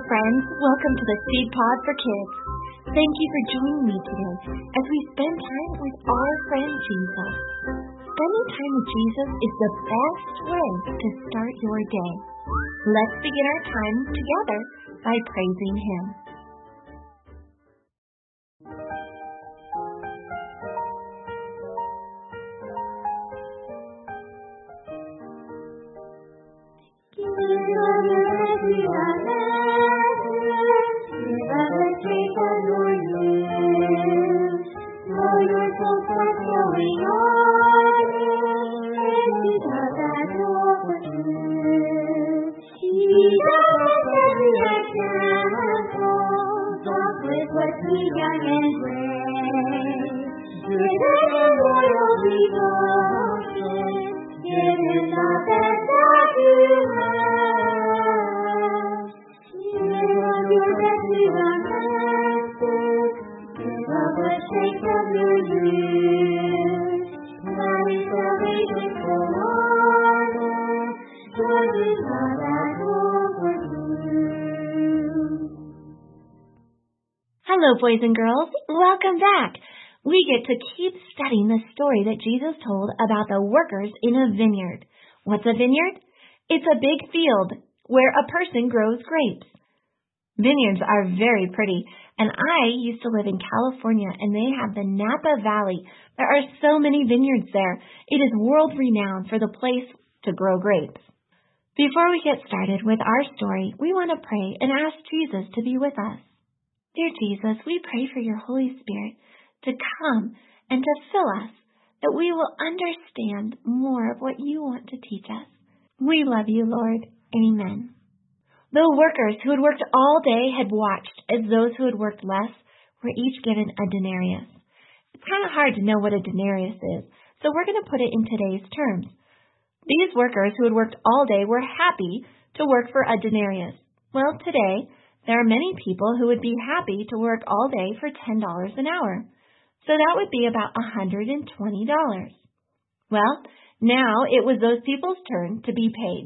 friends. Welcome to the Seed Pod for Kids. Thank you for joining me today as we spend time with our friend Jesus. Spending time with Jesus is the best way to start your day. Let's begin our time together by praising Him. Hello, boys and girls. Welcome back. We get to keep studying the story that Jesus told about the workers in a vineyard. What's a vineyard? It's a big field where a person grows grapes. Vineyards are very pretty, and I used to live in California, and they have the Napa Valley. There are so many vineyards there. It is world-renowned for the place to grow grapes. Before we get started with our story, we want to pray and ask Jesus to be with us. Dear Jesus, we pray for your Holy Spirit to come and to fill us, that we will understand more of what you want to teach us. We love you, Lord. Amen. The workers who had worked all day had watched as those who had worked less were each given a denarius. It's kind of hard to know what a denarius is, so we're going to put it in today's terms. These workers who had worked all day were happy to work for a denarius. Well, today, there are many people who would be happy to work all day for $10 an hour. So that would be about $120. Well, now it was those people's turn to be paid.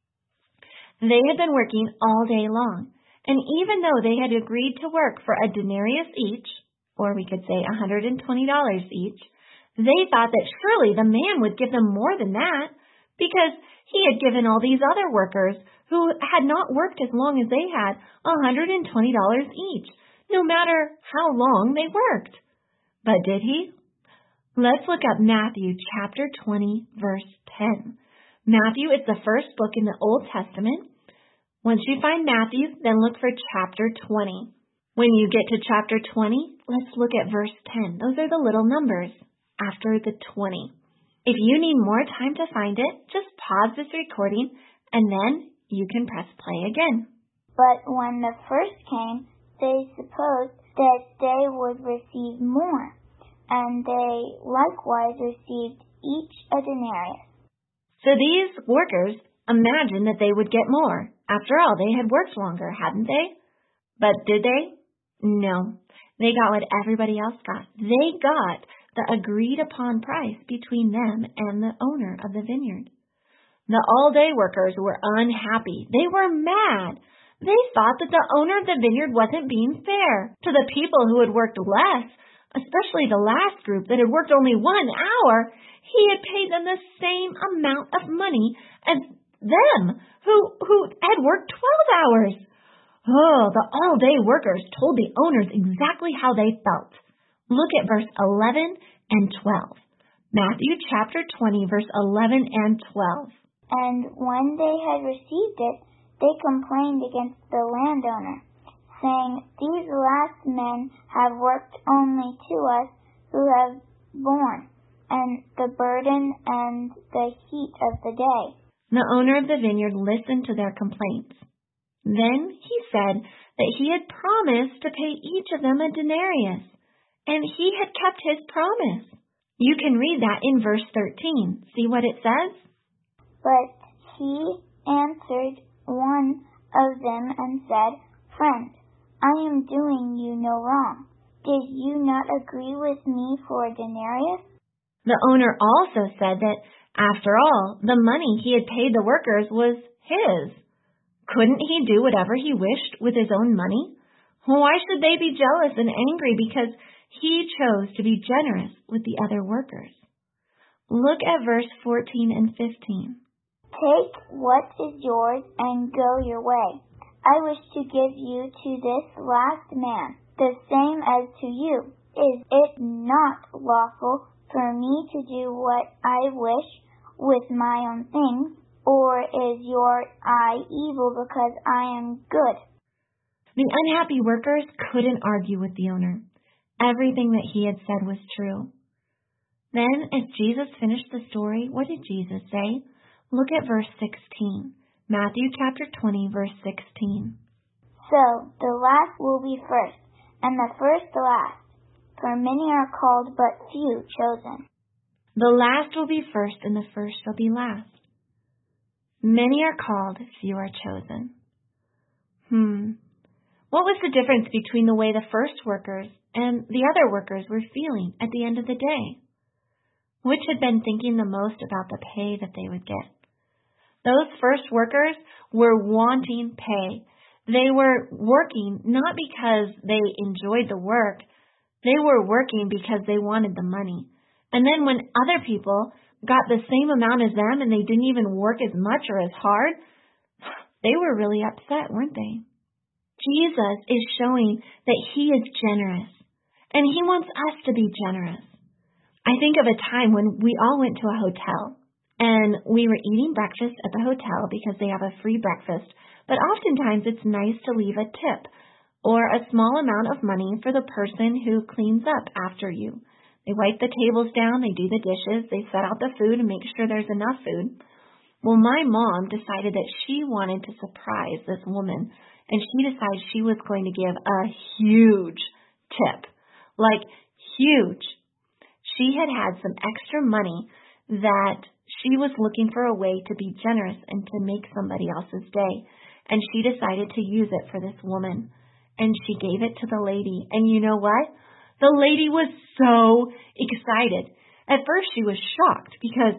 They had been working all day long, and even though they had agreed to work for a denarius each, or we could say $120 each, they thought that surely the man would give them more than that, because he had given all these other workers who had not worked as long as they had $120 each, no matter how long they worked. But did he? Let's look up Matthew chapter 20, verse 10. Matthew is the first book in the Old Testament. Once you find Matthew, then look for chapter 20. When you get to chapter 20, let's look at verse 10. Those are the little numbers after the 20. If you need more time to find it, just pause this recording and then you can press play again. But when the first came, they supposed that they would receive more, and they likewise received each a denarius. So these workers imagined that they would get more. After all, they had worked longer, hadn't they? But did they? No. They got what everybody else got. They got the agreed-upon price between them and the owner of the vineyard. The all-day workers were unhappy. They were mad. They thought that the owner of the vineyard wasn't being fair to the people who had worked less, especially the last group that had worked only 1 hour. He had paid them the same amount of money as them who had worked 12 hours. Oh, the all-day workers told the owners exactly how they felt. Look at verse 11 and 12. Matthew chapter 20, verse 11 and 12. And when they had received it, they complained against the landowner, saying, These last men have worked only to us who have borne, and the burden and the heat of the day. The owner of the vineyard listened to their complaints. Then he said that he had promised to pay each of them a denarius, and he had kept his promise. You can read that in verse 13. See what it says? But he answered one of them and said, Friend, I am doing you no wrong. Did you not agree with me for a denarius? The owner also said that, after all, the money he had paid the workers was his. Couldn't he do whatever he wished with his own money? Why should they be jealous and angry because he chose to be generous with the other workers? Look at verse 14 and 15. Take what is yours and go your way. I wish to give you to this last man, the same as to you. Is it not lawful for me to do what I wish with my own things, or is your eye evil because I am good? The unhappy workers couldn't argue with the owner. Everything that he had said was true. Then, as Jesus finished the story, what did Jesus say? Look at verse 16. Matthew chapter 20, verse 16. So the last will be first, and the first last. For many are called, but few chosen. The last will be first, and the first shall be last. Many are called, few are chosen. What was the difference between the way the first workers and the other workers were feeling at the end of the day? Which had been thinking the most about the pay that they would get? Those first workers were wanting pay. They were working not because they enjoyed the work. They were working because they wanted the money. And then when other people got the same amount as them and they didn't even work as much or as hard, they were really upset, weren't they? Jesus is showing that he is generous, and he wants us to be generous. I think of a time when we all went to a hotel, and we were eating breakfast at the hotel because they have a free breakfast, but oftentimes it's nice to leave a tip or a small amount of money for the person who cleans up after you. They wipe the tables down, they do the dishes, they set out the food and make sure there's enough food. Well, my mom decided that she wanted to surprise this woman, and she decided she was going to give a huge tip, like huge. She had some extra money that she was looking for a way to be generous and to make somebody else's day. And she decided to use it for this woman. And she gave it to the lady. And you know what? The lady was so excited. At first she was shocked because,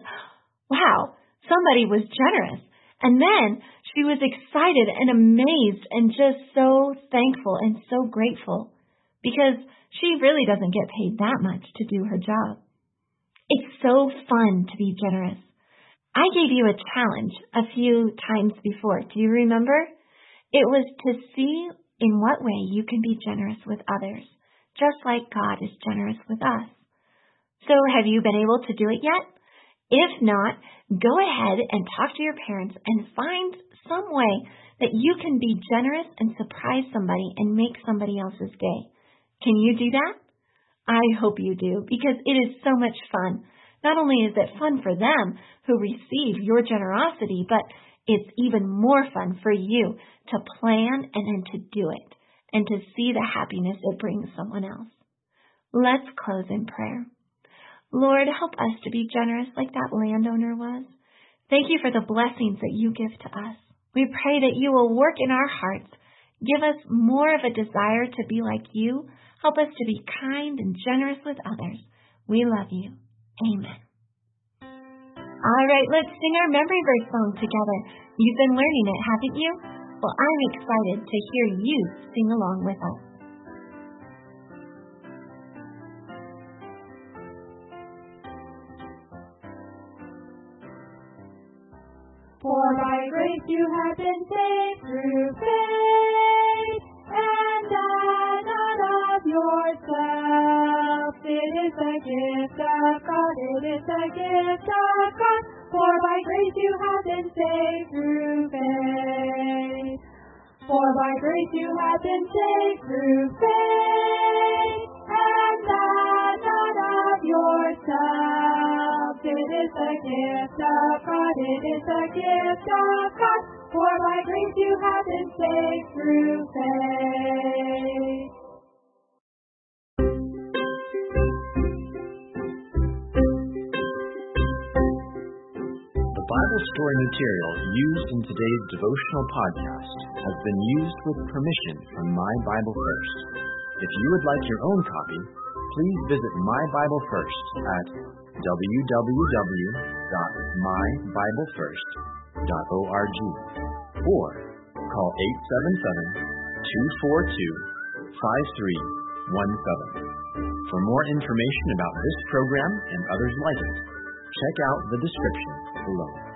wow, somebody was generous. And then she was excited and amazed and just so thankful and so grateful because she really doesn't get paid that much to do her job. It's so fun to be generous. I gave you a challenge a few times before. Do you remember? It was to see in what way you can be generous with others, just like God is generous with us. So have you been able to do it yet? If not, go ahead and talk to your parents and find some way that you can be generous and surprise somebody and make somebody else's day. Can you do that? I hope you do, because it is so much fun. Not only is it fun for them who receive your generosity, but it's even more fun for you to plan and then to do it and to see the happiness it brings someone else. Let's close in prayer. Lord, help us to be generous like that landowner was. Thank you for the blessings that you give to us. We pray that you will work in our hearts. Give us more of a desire to be like you. Help us to be kind and generous with others. We love you. Amen. All right, let's sing our memory verse song together. You've been learning it, haven't you? Well, I'm excited to hear you sing along with us. For by grace you have been saved through faith, and that not of yourselves. It is the gift of God, it is the gift of God. For by grace you have been saved through faith. For by grace you have been saved through faith, and that not of yourselves. It is the gift of God, it is the gift of God. For by grace you have been saved through faith. The Bible story material used in today's devotional podcast has been used with permission from My Bible First. If you would like your own copy, please visit My Bible First at www.mybiblefirst.org or call 877-242-5317. For more information about this program and others like it, check out the description below.